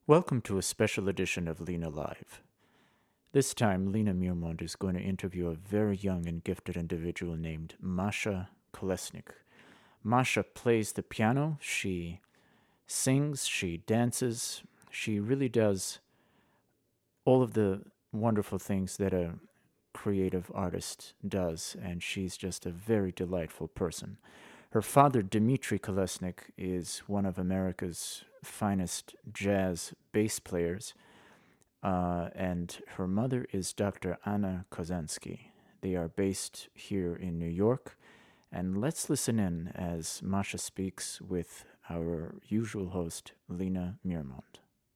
Welcome to a special edition of Lena Live. This time, Lena Miermont is going to interview a very young and gifted individual named Masha Kolesnik. Masha plays the piano, she sings, she dances, she really does all of the wonderful things that a creative artist does, and she's just a very delightful person. Her father, Dmitry Kolesnik, is one of America's finest jazz bass players, and her mother is Dr. Anna Kozansky. They are based here in New York, and let's listen in as Masha speaks with our usual host, Lena Miermont.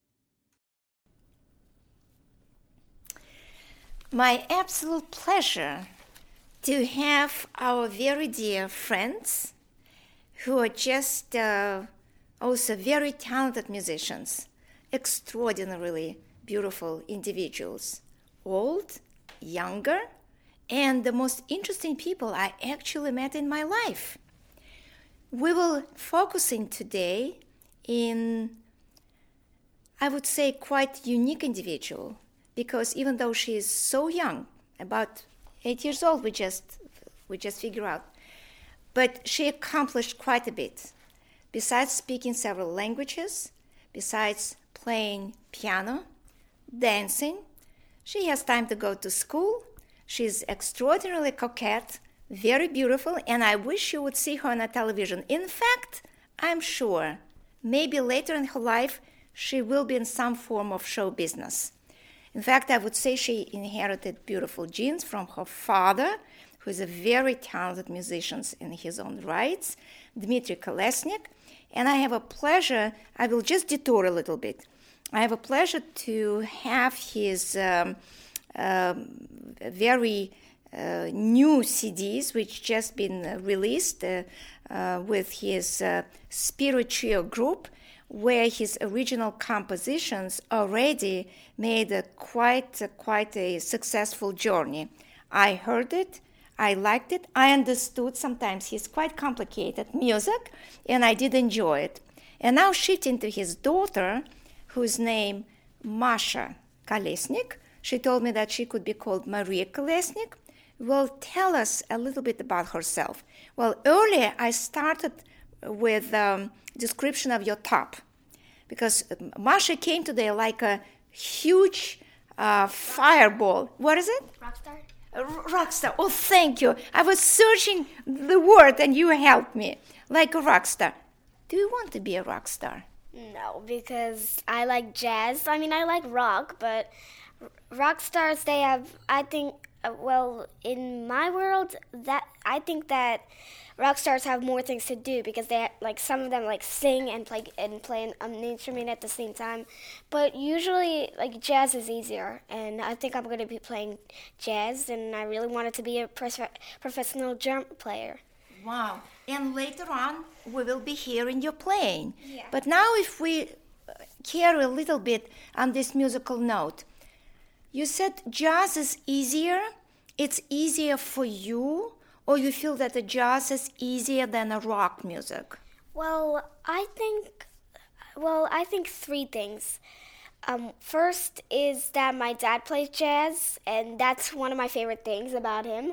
My absolute pleasure to have our very dear friends who are just also very talented musicians, extraordinarily beautiful individuals, old, younger, and the most interesting people I actually met in my life. We will focusing today in, I would say, quite unique individual, because even though she is so young, about 8 years old, we just figure out, but she accomplished quite a bit. Besides speaking several languages, besides playing piano, dancing, she has time to go to school. She's extraordinarily coquette, very beautiful, and I wish you would see her on a television. In fact, I'm sure maybe later in her life she will be in some form of show business. In fact, I would say she inherited beautiful genes from her father, who is a very talented musician in his own rights, Dmitry Kolesnik. And I have a pleasure, I will just detour a little bit. I have a pleasure to have his very new CDs, which just been released with his Spirit Trio group, where his original compositions already made quite a successful journey. I heard it, I liked it, I understood sometimes his quite complicated music, and I did enjoy it. And now shifting to his daughter, whose name Masha Kolesnik. She told me that she could be called Maria Kolesnik. Will tell us a little bit about herself. Well, earlier I started with description of your top, because Masha came today like a huge fireball. What is it? Rockstar? Rockstar. Oh, thank you. I was searching the word and you helped me. Like a rockstar. Do you want to be a rock star? No, because I like jazz. I mean, I like rock, but rock stars, they have, I think, in my world, that I think that rock stars have more things to do, because they like some of them like sing and play an instrument at the same time. But usually, like, jazz is easier, and I think I'm going to be playing jazz, and I really wanted to be a professional drum player. Wow. And later on, we will be hearing you playing. Yeah. But now if we carry a little bit on this musical note, you said jazz is easier. It's easier for you, or you feel that the jazz is easier than a rock music? Well, I think three things. First is that my dad plays jazz, and that's one of my favorite things about him.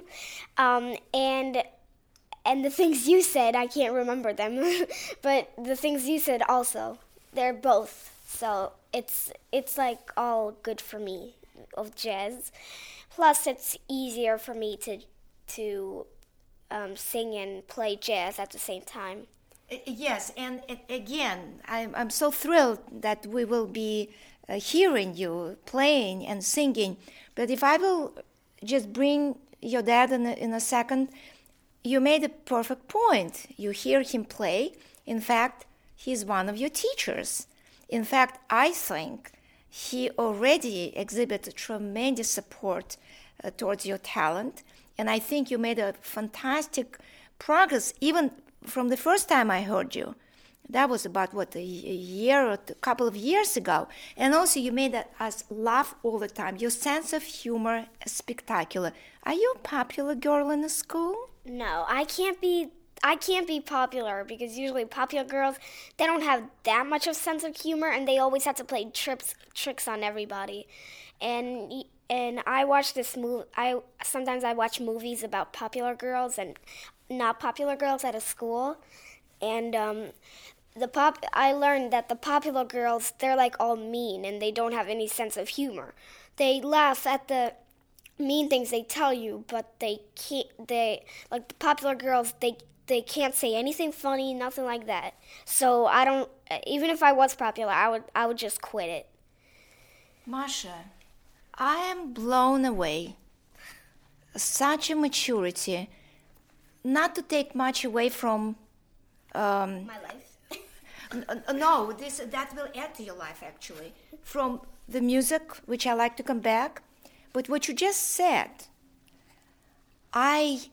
And the things you said, I can't remember them, but the things you said also, they're both. So it's like all good for me of jazz. Plus, it's easier for me to sing and play jazz at the same time. Yes, and again, I'm so thrilled that we will be hearing you playing and singing. But if I will just bring your dad in a second, you made a perfect point. You hear him play. In fact, he's one of your teachers. In fact, I think he already exhibited tremendous support towards your talent. And I think you made a fantastic progress even from the first time I heard you. That was about, a year or a couple of years ago. And also you made us laugh all the time. Your sense of humor is spectacular. Are you a popular girl in the school? No, I can't be I can't be popular because usually popular girls, they don't have that much of sense of humor, and they always have to play tricks on everybody. And I watch this movie. Sometimes I watch movies about popular girls and not popular girls at a school, and I learned that the popular girls, they're like all mean and they don't have any sense of humor. They laugh at the mean things they tell you, but they can't. They like the popular girls. They can't say anything funny, nothing like that. So I don't. Even if I was popular, I would just quit it. Masha, I am blown away. Such a maturity. Not to take much away from. My life. No, that will add to your life actually. From the music, which I like to come back, but what you just said, I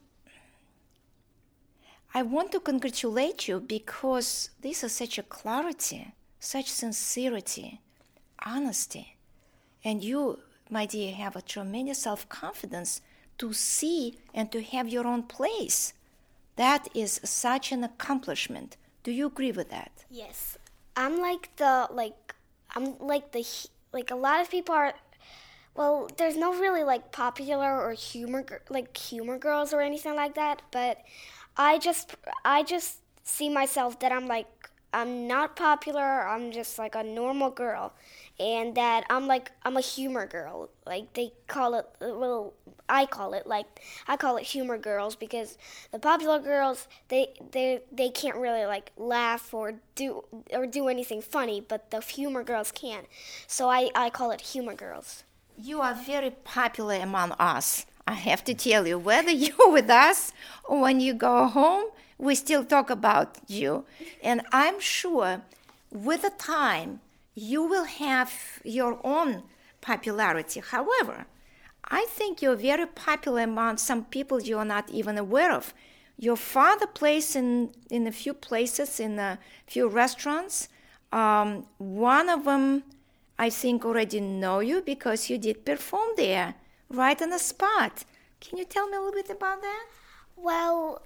want to congratulate you because this is such a clarity, such sincerity, honesty, and you, my dear, have a tremendous self-confidence to see and to have your own place. That is such an accomplishment. Do you agree with that? Yes. A lot of people are, well, there's no really like popular or humor girls or anything like that, but I just see myself that I'm not popular, I'm just like a normal girl, and that I'm a humor girl. Like they call it, well, I call it humor girls because the popular girls, they can't really like laugh or do anything funny, but the humor girls can. So I call it humor girls. You are very popular among us. I have to tell you, whether you're with us or when you go home, we still talk about you. And I'm sure with the time, you will have your own popularity. However, I think you're very popular among some people you're not even aware of. Your father plays in a few places, in a few restaurants. One of them, I think, already know you because you did perform there, right on the spot. Can you tell me a little bit about that? Well,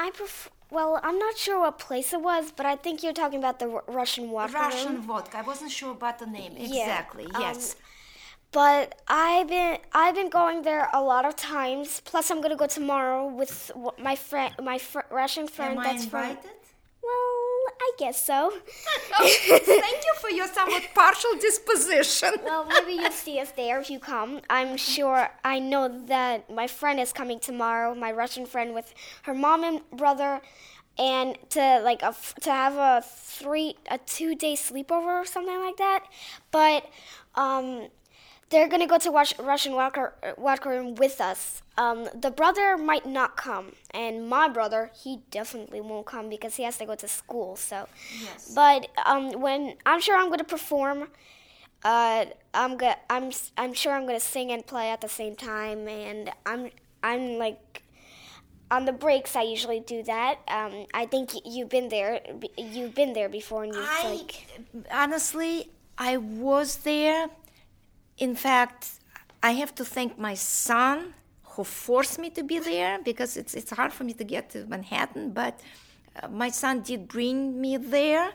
I'm not sure what place it was, but I think you're talking about the Russian vodka. Russian vodka. I wasn't sure about the name. Exactly. Yeah, yes. But I've been going there a lot of times. Plus, I'm gonna go tomorrow with my Russian friend. Am I invited? Well, I guess so. Thank you for your somewhat partial disposition. Well, maybe you'll see us there if you come. I know that my friend is coming tomorrow, my Russian friend, with her mom and brother, and to have a 2-day sleepover or something like that. But they're gonna go to watch Russian vodka room with us. The brother might not come, and my brother, he definitely won't come because he has to go to school. So, yes. But when I'm sure I'm gonna perform, I'm sure I'm gonna sing and play at the same time, and I'm like on the breaks. I usually do that. I think you've been there. You've been there before, and honestly, I was there. In fact, I have to thank my son who forced me to be there because it's hard for me to get to Manhattan, but my son did bring me there.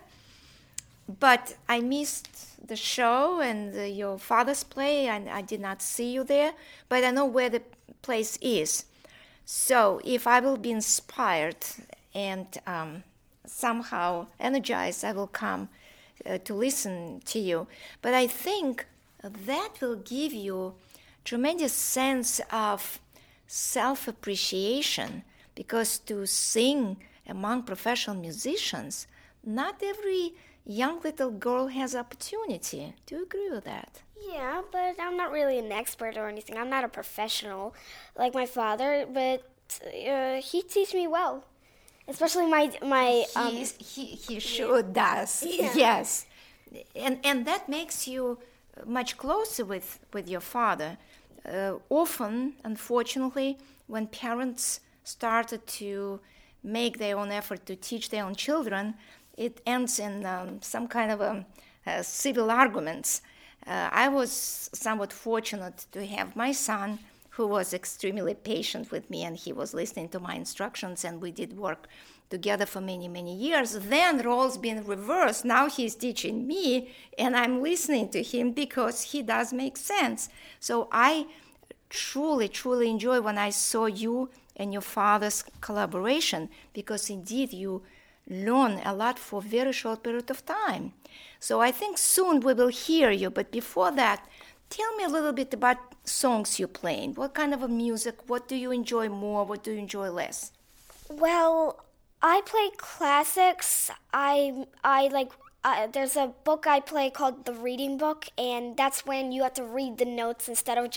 But I missed the show and your father's play, and I did not see you there, but I know where the place is. So if I will be inspired and somehow energized, I will come to listen to you. But I think that will give you tremendous sense of self-appreciation, because to sing among professional musicians, not every young little girl has opportunity. Do you agree with that? Yeah, but I'm not really an expert or anything. I'm not a professional like my father, but he teaches me well. Especially my he sure does. Yeah. Yes. And that makes you much closer with your father. Often, unfortunately, when parents started to make their own effort to teach their own children, it ends in some kind of civil arguments. I was somewhat fortunate to have my son, who was extremely patient with me, and he was listening to my instructions, and we did work together for many, many years. Then roles been reversed. Now he's teaching me, and I'm listening to him because he does make sense. So I truly, truly enjoy when I saw you and your father's collaboration, because indeed you learn a lot for a very short period of time. So I think soon we will hear you, but before that, tell me a little bit about songs you're playing. What kind of a music? What do you enjoy more? What do you enjoy less? Well, I play classics. There's a book I play called the reading book, and that's when you have to read the notes instead of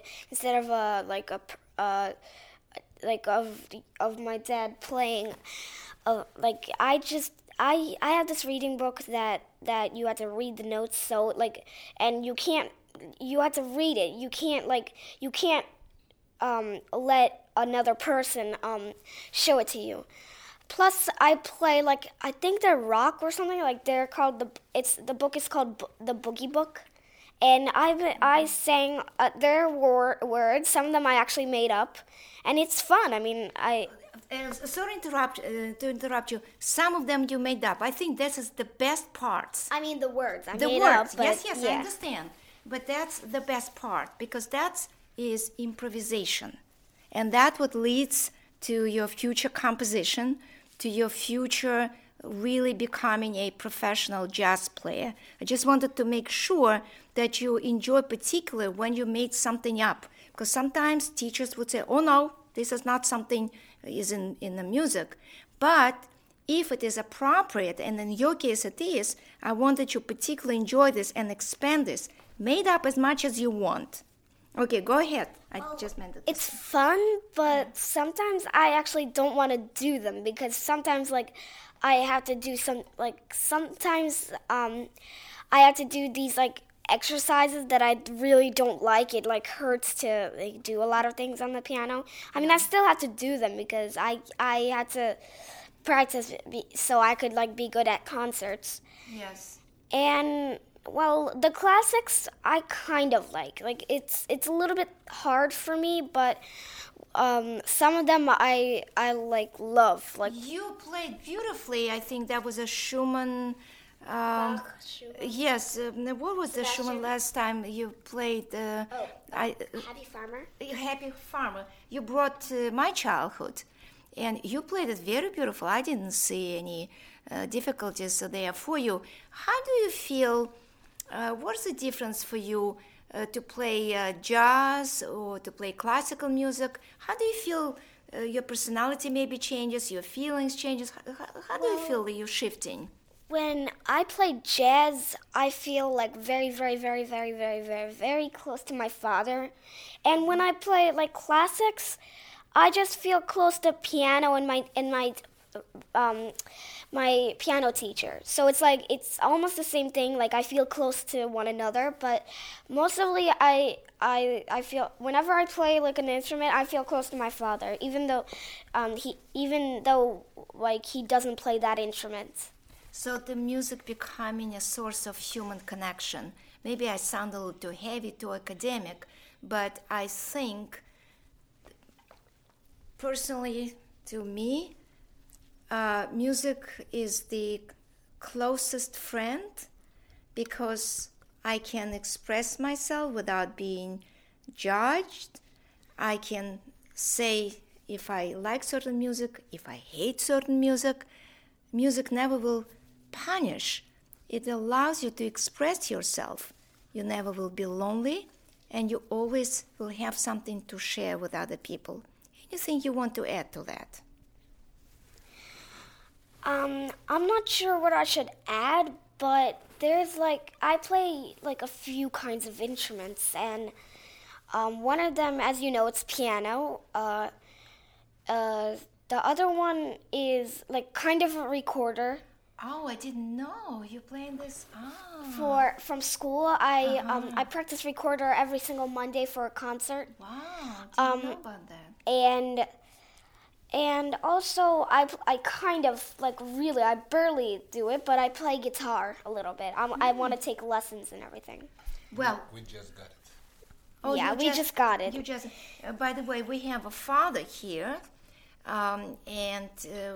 my dad playing. I have this reading book that you have to read the notes, so and you have to read it. You can't let another person show it to you. Plus, I play I think they're rock or something, they're called the book is called the Boogie Book, and I sang their words. Some of them I actually made up, and it's fun. I mean, Sorry to interrupt you. Some of them you made up. I think this is the best parts. I mean the words. The made words. Up, but yes, yeah. I understand. But that's the best part, because that is improvisation, and that what leads to your future composition, to your future really becoming a professional jazz player. I just wanted to make sure that you enjoy particularly when you made something up, because sometimes teachers would say, oh no, this is not something is in the music. But if it is appropriate, and in your case it is, I want that you particularly enjoy this and expand this. Made up as much as you want. Okay, go ahead. I just meant it. It's fun, but sometimes I actually don't want to do them, because sometimes I have to do sometimes I have to do these exercises that I really don't like. It hurts to do a lot of things on the piano. I mean, I still have to do them because I had to practice so I could be good at concerts. Yes. And well, the classics I kind of like. It's a little bit hard for me, but some of them I love. You played beautifully. I think that was a Schumann. Schumann. Yes. What was the Schumann last time you played? Happy Farmer. Happy Farmer. You brought My Childhood, and you played it very beautiful. I didn't see any difficulties there for you. How do you feel? What's the difference for you to play jazz or to play classical music? How do you feel your personality maybe changes, your feelings changes? How do you feel that you're shifting? When I play jazz, I feel very, very, very, very, very, very, very close to my father. And when I play classics, I just feel close to piano and my piano teacher. So it's almost the same thing. I feel close to one another, but mostly I feel whenever I play an instrument, I feel close to my father, even though he doesn't play that instrument. So the music becoming a source of human connection. Maybe I sound a little too heavy, too academic, but I think personally to me, music is the closest friend, because I can express myself without being judged. I can say if I like certain music, if I hate certain music. Music never will punish. It allows you to express yourself. You never will be lonely, and you always will have something to share with other people. Anything you want to add to that? I'm not sure what I should add, but there's I play a few kinds of instruments, and one of them, as you know, it's piano. The other one is kind of a recorder. Oh, I didn't know you playing this. From school, I practice recorder every single Monday for a concert. Wow, didn't know about that. And also I kind of really, I barely do it, but I play guitar a little bit. I want to take lessons and everything. Well, we just got it. Oh, yeah, we just got it. You just. By the way, we have a father here, and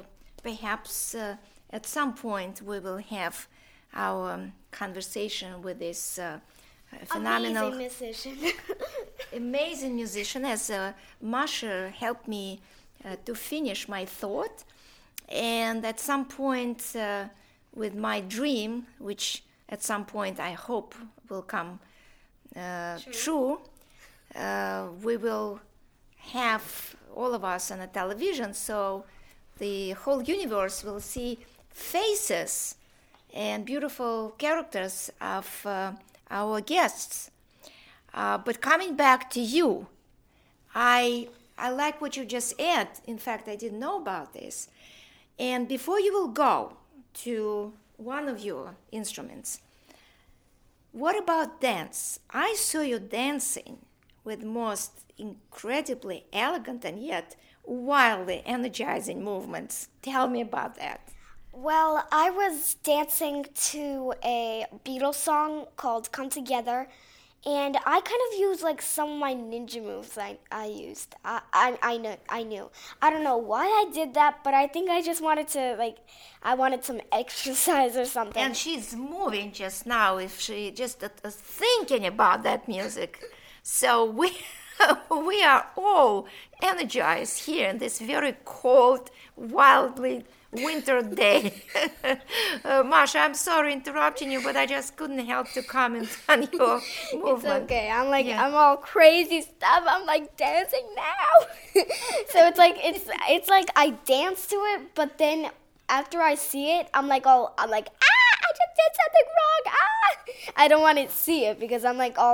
perhaps at some point we will have our conversation with this phenomenal, amazing musician. amazing musician, as Masha helped me to finish my thought. And at some point, with my dream, which at some point I hope will come true, we will have all of us on a television, so the whole universe will see faces and beautiful characters of our guests. But coming back to you, I like what you just said. In fact, I didn't know about this. And before you will go to one of your instruments, what about dance? I saw you dancing with most incredibly elegant and yet wildly energizing movements. Tell me about that. Well, I was dancing to a Beatles song called Come Together, and I kind of used like some of my ninja moves I used. I knew. I don't know why I did that, but I think I just wanted to, I wanted some exercise or something. And she's moving just now if she just thinking about that music. So we are all energized here in this very cold, wildly winter day. Masha, I'm sorry interrupting you, but I just couldn't help to comment on your movement. It's okay. I'm all crazy stuff. I'm like dancing now. So it's like I dance to it, but then after I see it, I'm like, I just did something wrong. I don't want to see it because I'm like,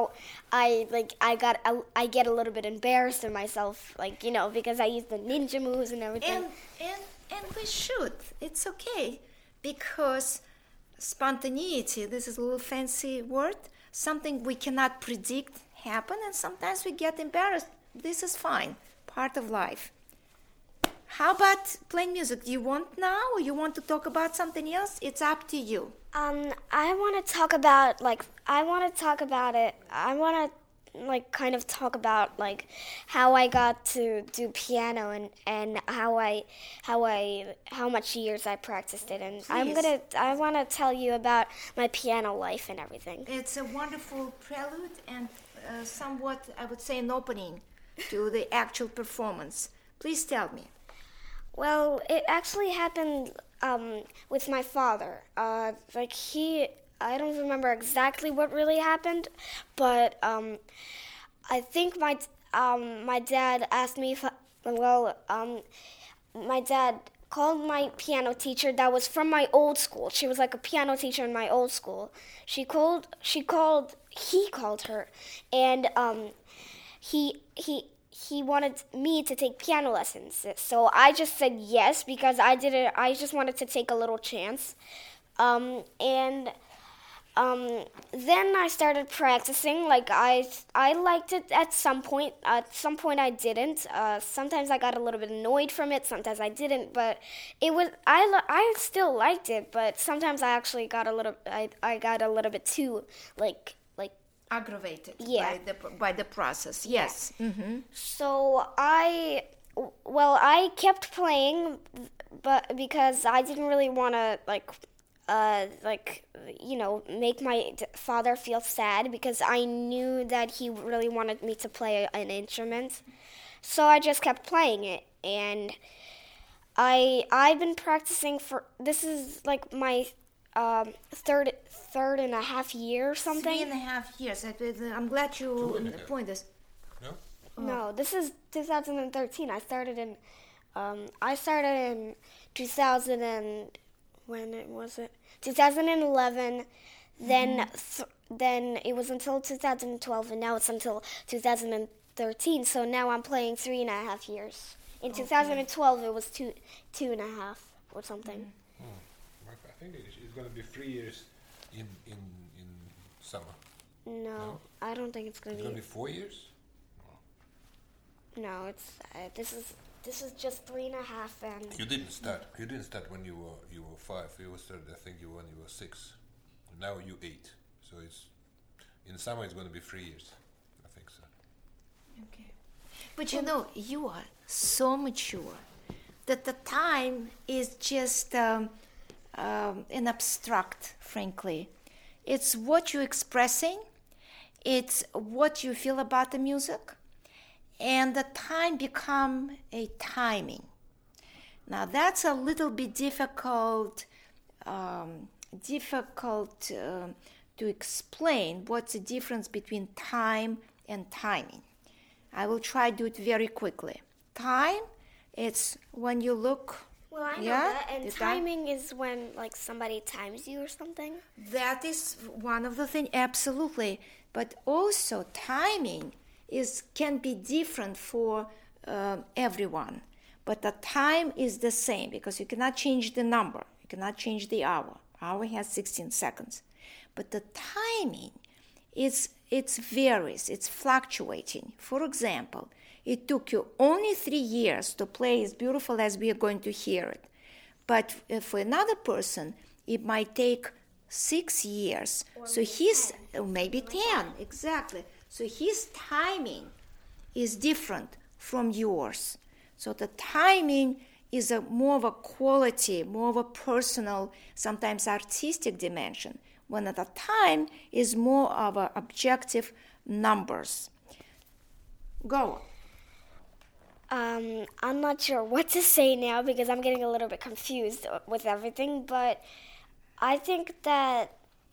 I get a little bit embarrassed of myself, because I use the ninja moves and everything. And we should. It's okay. Because spontaneity, this is a little fancy word, something we cannot predict happen, and sometimes we get embarrassed. This is fine. Part of life. How about playing music? Do you want now or you want to talk about something else? It's up to you. I want to talk about it. I want to kind of talk about how I got to do piano and how much years I practiced it, and Please. I want to tell you about my piano life and everything. It's a wonderful prelude and somewhat, I would say, an opening to the actual performance. Please tell me. Well, it actually happened with my father. I don't remember exactly what really happened, but I think my dad asked me if, my dad called my piano teacher that was from my old school. She was like a piano teacher in my old school. He called her, and he wanted me to take piano lessons. So I just said yes because I just wanted to take a little chance. Then I started practicing. I liked it at some point. At some point I didn't. Sometimes I got a little bit annoyed from it. Sometimes I didn't. But I still liked it. But sometimes I actually got I got a little bit too Aggravated Yeah. by the process. Yes. Mm-hmm. So I kept playing, but because I didn't really want to make my father feel sad, because I knew that he really wanted me to play an instrument. So I just kept playing it, and I've been practicing this is like my third and a half year or something. 3.5 years. I'm glad you point this. No? No, this is 2013. I started in 2000 and when it was it 2011. Then it was until 2012, and now it's until 2013. So now I'm playing 3.5 years. In 2012, it was two and a half or something. I think it's going to be 3 years in summer. No, I don't think it's going It's to going be. to be 4 years? No, it's this is just 3.5, and You didn't start. You didn't start when you were 5. You started, I think, when you were 6. Now you 8. So it's in summer it's going to be 3 years. I think so. Okay. But you are so mature that the time is just an abstract, frankly. It's what you're expressing, it's what you feel about the music, and the time become a timing. Now that's a little bit difficult to explain what's the difference between time and timing. I will try to do it very quickly. Time, it's when you look. Well, I know Yeah, that. And the time- timing is when like somebody times you or something. That is one of the things, absolutely. But also timing can be different for everyone. But the time is the same because you cannot change the number. You cannot change the hour. Hour has 16 seconds. But the timing, it varies. It's fluctuating. For example, it took you only 3 years to play as beautiful as we are going to hear it. But for another person, it might take 6 years. So maybe 10, exactly. So his timing is different from yours. So the timing is more of a quality, more of a personal, sometimes artistic dimension, when at the time is more of a objective numbers. Go. I'm not sure what to say now because I'm getting a little bit confused with everything, but I think that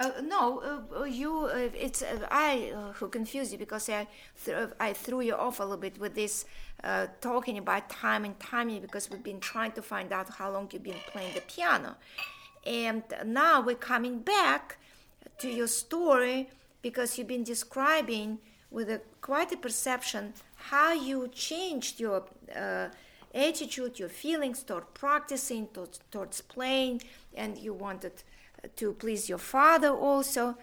It's I who confused you because I threw you off a little bit with this talking about time and timing because we've been trying to find out how long you've been playing the piano, and now we're coming back to your story because you've been describing with quite a perception how you changed your attitude, your feelings toward practicing, towards playing, and you wanted to please your father also.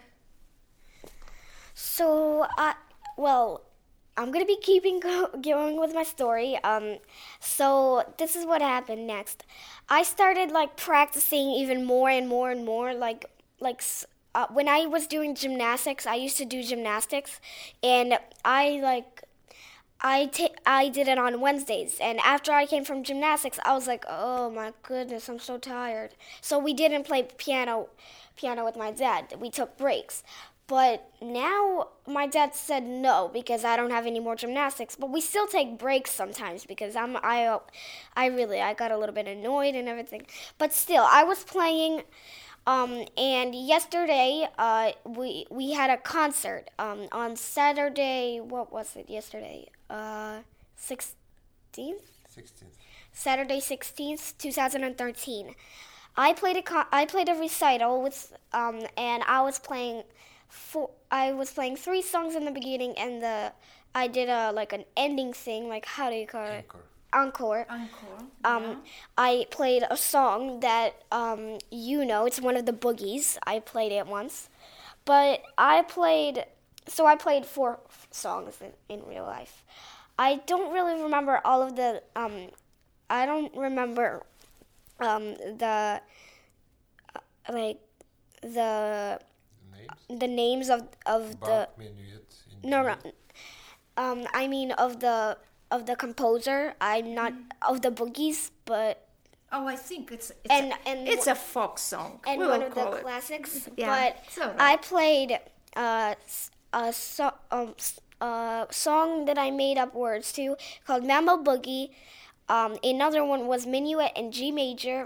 so. I'm gonna be keeping going with my story. So this is what happened next. I started like practicing even more and more and more. When I was doing gymnastics, I used to do gymnastics, and I did it on Wednesdays. And after I came from gymnastics, I was like, oh my goodness, I'm so tired. So we didn't play piano with my dad. We took breaks. But now my dad said no because I don't have any more gymnastics. But we still take breaks sometimes because I got a little bit annoyed and everything. But still, I was playing. And yesterday, we had a concert on Saturday. What was it yesterday? 16th. Saturday 16th, 2013. I played a recital with and I was playing 3 songs in the beginning, and I did an ending thing, like how do you call it? Encore. Yeah. I played a song that it's one of the boogies. I played it once, but I played 4 songs in real life. I don't really remember all of the. I don't remember the names of the. No. I mean of the composer. I'm not of the boogies, but. Oh, I think it's it's a folk song. And we one will of the call it. classics. Yeah, But it's all right. I played a song that I made up words to called Mambo Boogie. Another one was Minuet in G major.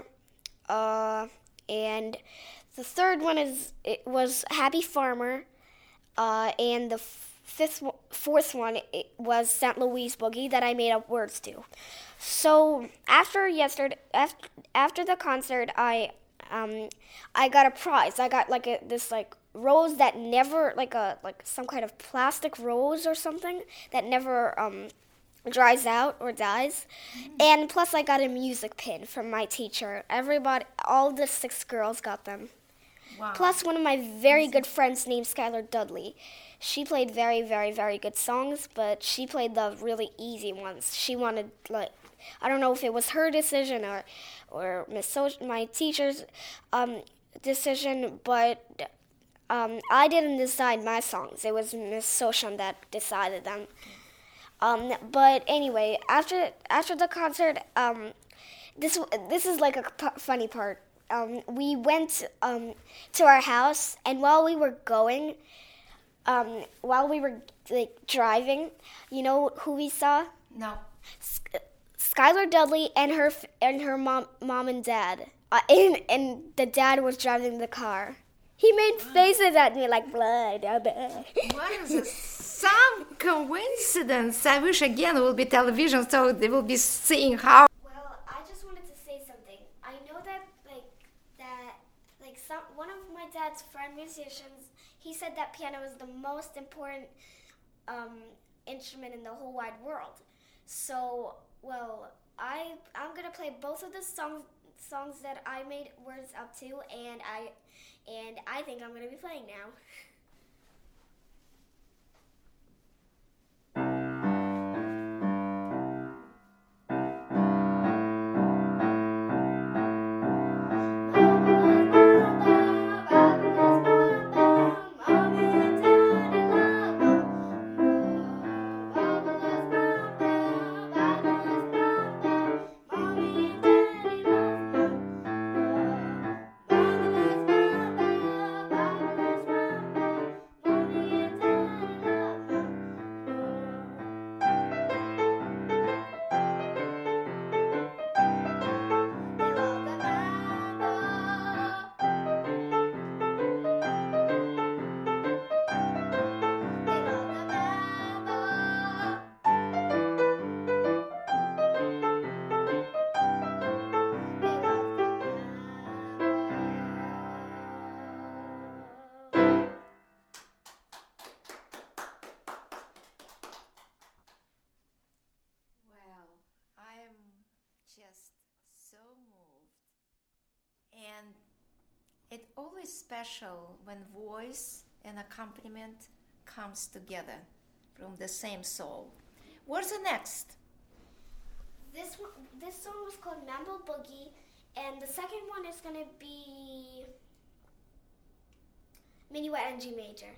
And the third one was Happy Farmer. And the fourth one was St. Louis Boogie that I made up words to. So after the concert, I got a prize. I got this rose that never like some kind of plastic rose or something that never dries out or dies. And plus I got a music pin from my teacher. All the 6 girls got them. Wow. Plus one of my very good friends named Skylar Dudley. She played very, very, very good songs, but she played the really easy ones. She wanted I don't know if it was her decision or my teacher's decision, but I didn't decide my songs. It was Miss Sosham that decided them. But anyway, after the concert, this is like a funny part. We went to our house, and while we were going, while we were like driving, you know who we saw? No. Skylar Dudley and her mom and dad. And the dad was driving the car. He made faces at me like blood. What is this? Some coincidence. I wish again it will be television so they will be seeing how. Well, I just wanted to say something. I know that one of my dad's friend musicians, he said that piano is the most important instrument in the whole wide world. So, well, I'm gonna play both of the songs that I made words up to, and I think I'm gonna be playing now. Just so moved. And it's always special when voice and accompaniment comes together from the same soul. What's the next? This song was called Mambo Boogie, and the second one is gonna be Minuet in G major.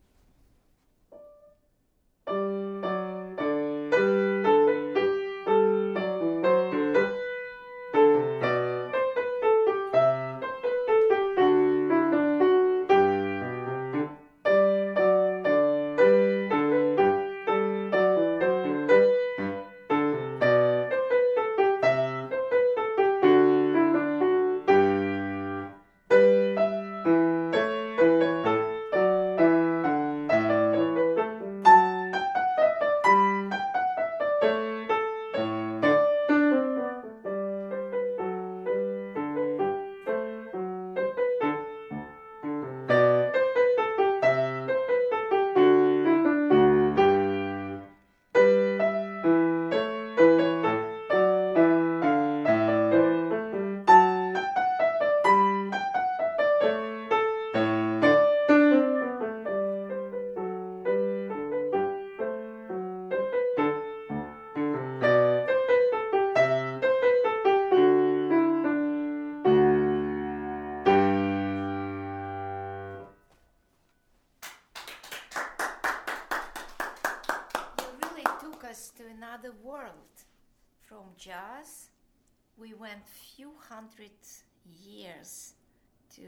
To another world. From jazz, we went few hundred years to,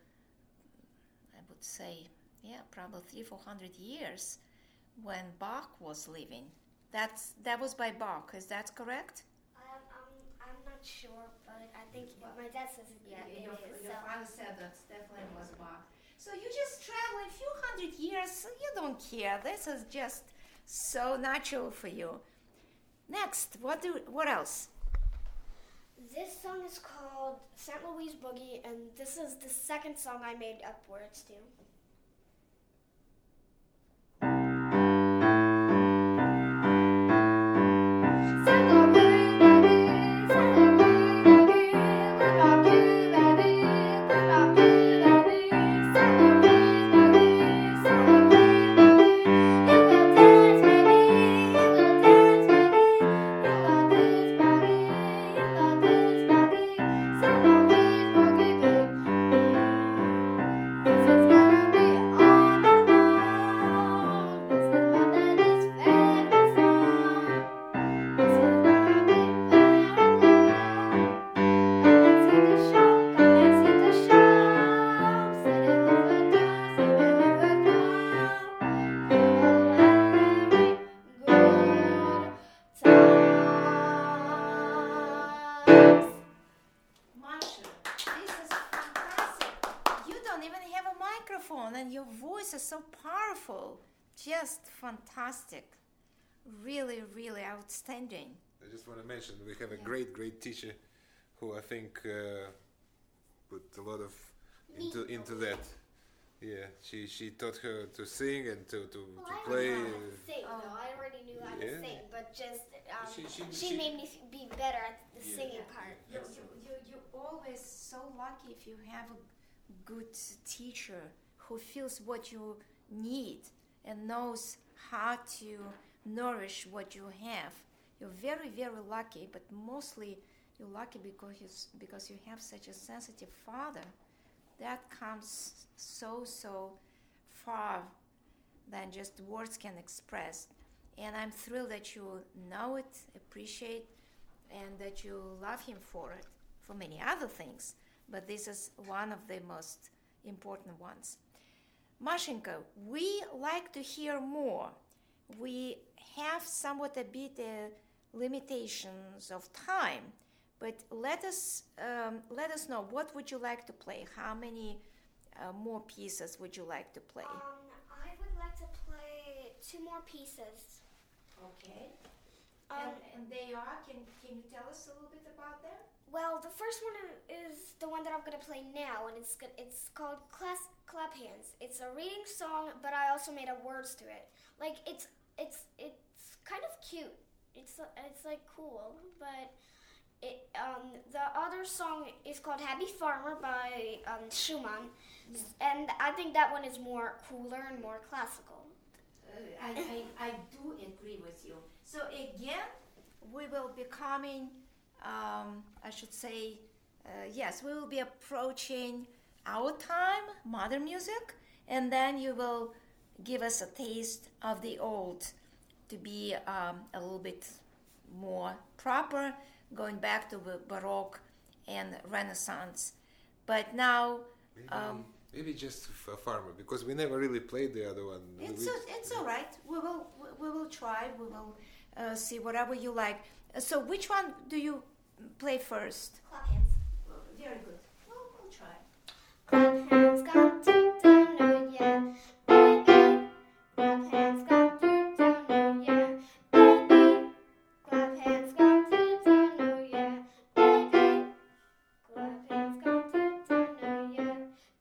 I would say, probably 300-400 years when Bach was living. That was by Bach. Is that correct? I'm not sure, but I think my dad says it. Yeah, your father said that definitely was Bach. So you just travel a few hundred years. You don't care. This is just so natural for you. Next, what else? This song is called St. Louis Boogie, and this is the second song I made up words to. This is gonna then your voice is so powerful, just fantastic, really, really outstanding. I just want to mention we have a great teacher who I think put a lot of into that. Yeah, she taught her to sing and to play. I already knew how to sing, though. I already knew how to sing, but just she made me be better at the singing part. You're always so lucky if you have a good teacher who feels what you need and knows how to nourish what you have. You're very, very lucky, but mostly you're lucky because you have such a sensitive father. That comes so far than just words can express. And I'm thrilled that you know it, appreciate, and that you love him for it, for many other things. But this is one of the most important ones. Mashenka, we like to hear more. We have somewhat a bit limitations of time, but let us know, what would you like to play? How many more pieces would you like to play? I would like to play 2 more pieces. Okay. And they are, can you tell us a little bit about them? Well, the first one is the one that I'm going to play now, and it's called Clap Hands. It's a reading song, but I also made up words to it. Like, it's kind of cute. It's like cool, but the other song is called Happy Farmer by Schumann, and I think that one is more cooler and more classical. I do agree with you. So again, we will be coming, I should say, yes, we will be approaching our time, modern music, and then you will give us a taste of the old to be a little bit more proper, going back to the Baroque and Renaissance. But now... Maybe just a farmer, because we never really played the other one. It's all right. We will try. We will see whatever you like. So which one do you play first? Clap hands. Very good. We'll try. Clap hands, got to down, yeah. Baby. Clap hands, got to down, yeah. Baby. Clap hands, got to down, yeah. Baby. Clap hands, got to down, yeah.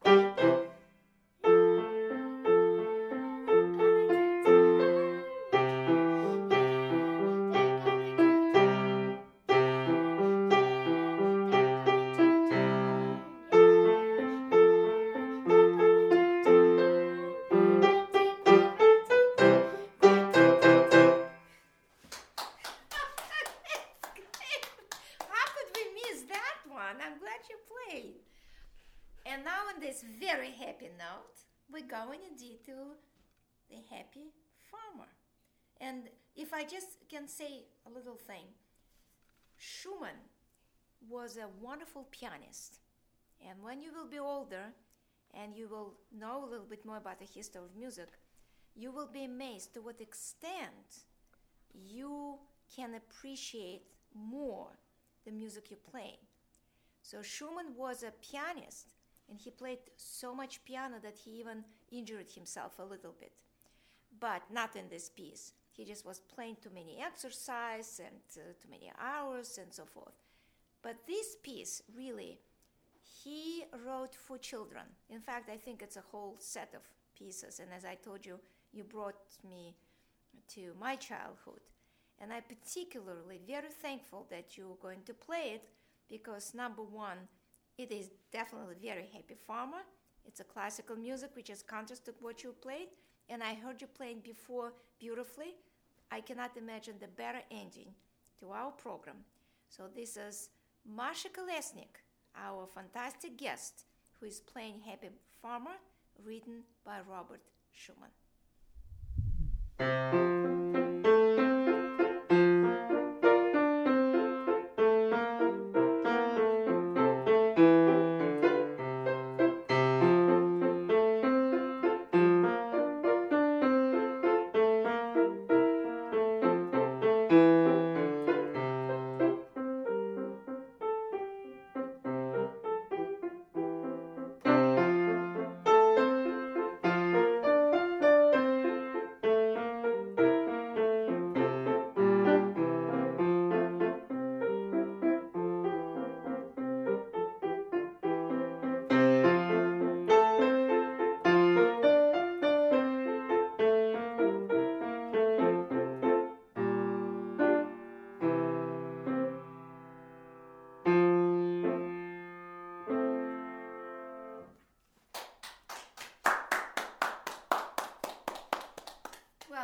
How could we miss that one? I'm glad you played. And now on this very happy note, we're going indeed to the Happy Farmer. And if I just can say a little thing, Schumann was a wonderful pianist. And when you will be older and you will know a little bit more about the history of music, you will be amazed to what extent you can appreciate more the music you play. So Schumann was a pianist, and he played so much piano that he even injured himself a little bit. But not in this piece. He just was playing too many exercise and too many hours and so forth. But this piece, really, he wrote for children. In fact, I think it's a whole set of pieces. And as I told you, you brought me to my childhood. And I'm particularly very thankful that you're going to play it because, number one, it is definitely very Happy Farmer. It's a classical music which is contrast to what you played. And I heard you playing before beautifully. I cannot imagine the better ending to our program. So this is Masha Kolesnik, our fantastic guest, who is playing Happy Farmer, written by Robert Schumann.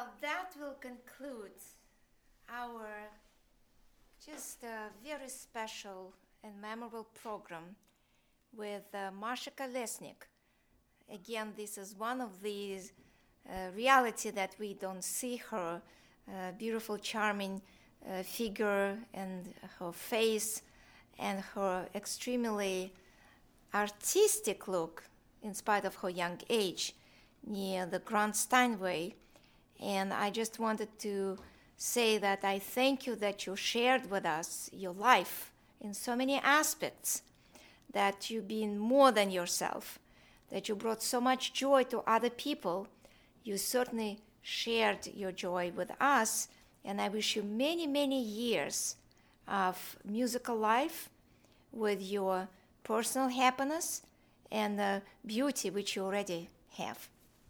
Well, that will conclude our just very special and memorable program with Masha Kolesnik. Again, this is one of these reality that we don't see her beautiful, charming figure and her face and her extremely artistic look in spite of her young age near the Grand Steinway. And I just wanted to say that I thank you that you shared with us your life in so many aspects, that you've been more than yourself, that you brought so much joy to other people. You certainly shared your joy with us, and I wish you many, many years of musical life with your personal happiness and the beauty which you already have.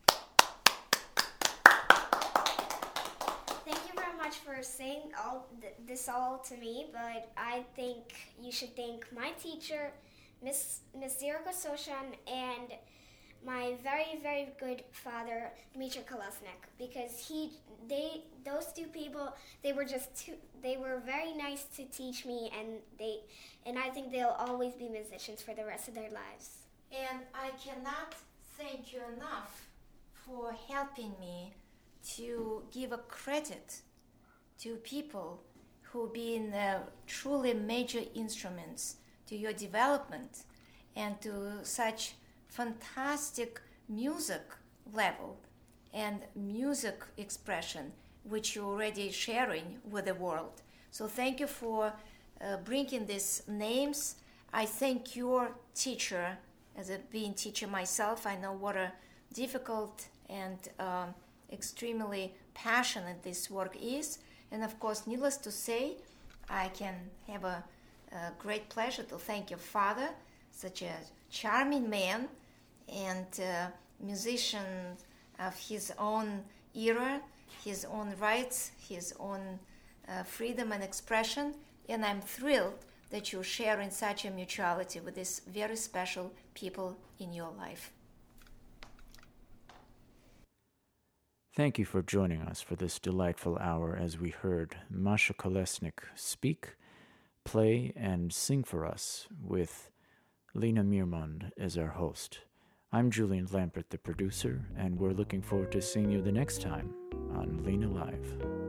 Thank you very much for saying this all to me, but I think you should thank my teacher, Miss Zira Soshan, and my very, very good father, Dmitry Kolesnik, because those two people, they were very nice to teach me, and I think they'll always be musicians for the rest of their lives. And I cannot thank you enough for helping me to give a credit to people who've been truly major instruments to your development and to such fantastic music level and music expression which you're already sharing with the world. So thank you for bringing these names. I thank your teacher. As a being teacher myself, I know what a difficult and extremely passionate this work is. And of course, needless to say, I can have a great pleasure to thank your father, such a charming man and musician of his own era, his own rights, his own freedom and expression. And I'm thrilled that you're sharing such a mutuality with these very special people in your life. Thank you for joining us for this delightful hour as we heard Masha Kolesnik speak, play, and sing for us with Lena Myrmond as our host. I'm Julian Lampert, the producer, and we're looking forward to seeing you the next time on Lena Live.